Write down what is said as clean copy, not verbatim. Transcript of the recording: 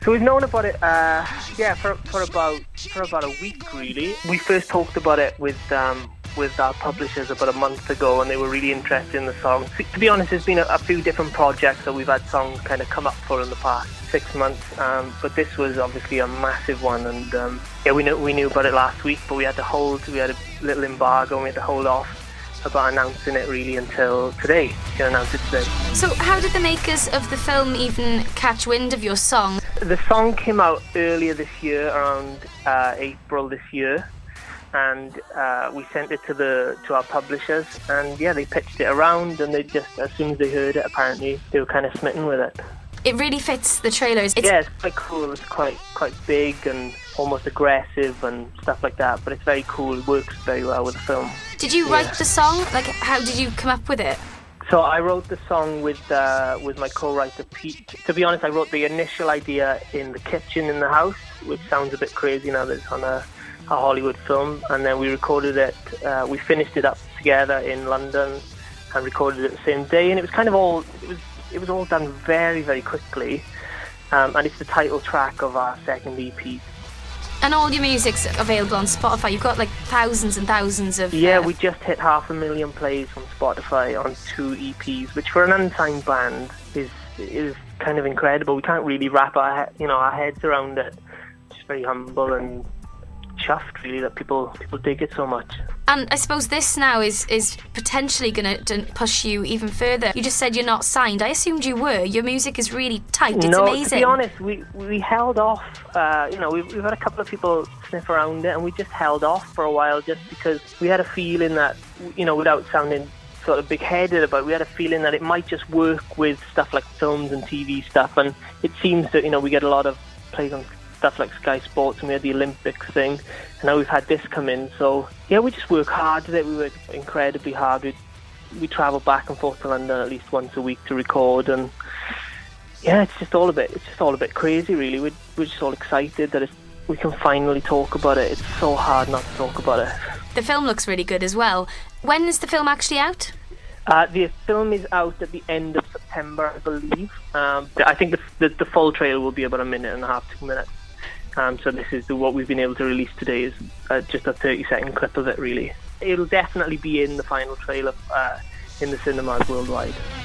So we've known about it, for about a week really. We first talked about it with our publishers about a month ago, and they were really interested in the song. To be honest, there's been a few different projects that we've had songs kind of come up for in the past 6 months, but this was obviously a massive one. And we knew about it last week, but we had a little embargo, and we had to hold off about announcing it really until today. You can announce it today. So how did the makers of the film even catch wind of your song? The song came out earlier this year, around April this year, and we sent it to our publishers, and they pitched it around, and they just, as soon as they heard it, apparently they were kind of smitten with it. It really fits the trailers. It's quite cool. It's quite big and almost aggressive and stuff like that, but it's very cool. It works very well with the film. Did you write the song? Like, how did you come up with it? So I wrote the song with my co-writer Pete. To be honest, I wrote the initial idea in the kitchen in the house, which sounds a bit crazy now that it's on a Hollywood film, and then we recorded it. We finished it up together in London and recorded it the same day, and it was kind of all it was all done very, very quickly, and it's the title track of our second EP. And all your music's available on Spotify. You've got like thousands and thousands of... Yeah, we just hit 500,000 plays on Spotify on 2 EPs, which for an unsigned band is kind of incredible. We can't really wrap our heads around it. Just very humble and chuffed, really, that people dig it so much. And I suppose this now is potentially going to push you even further. You just said you're not signed. I assumed you were. Your music is really tight. It's amazing. To be honest, we held off. We've had a couple of people sniff around it, and we just held off for a while, just because we had a feeling that, without sounding sort of big-headed about it, we had a feeling that it might just work with stuff like films and TV stuff. And it seems that we get a lot of plays on stuff like Sky Sports, and we had the Olympics thing, and now we've had this come in. So we just work hard with it. We work incredibly hard. We travel back and forth to London at least once a week to record, and it's just all a bit crazy, really. We're just all excited that we can finally talk about it. It's so hard not to talk about it. The film looks really good as well. When is the film actually out? The film is out at the end of September, I believe. I think the full trailer will be about 1.5 minutes, 2 minutes. So this is what we've been able to release today, is just a 30-second clip of it, really. It'll definitely be in the final trailer in the cinemas worldwide.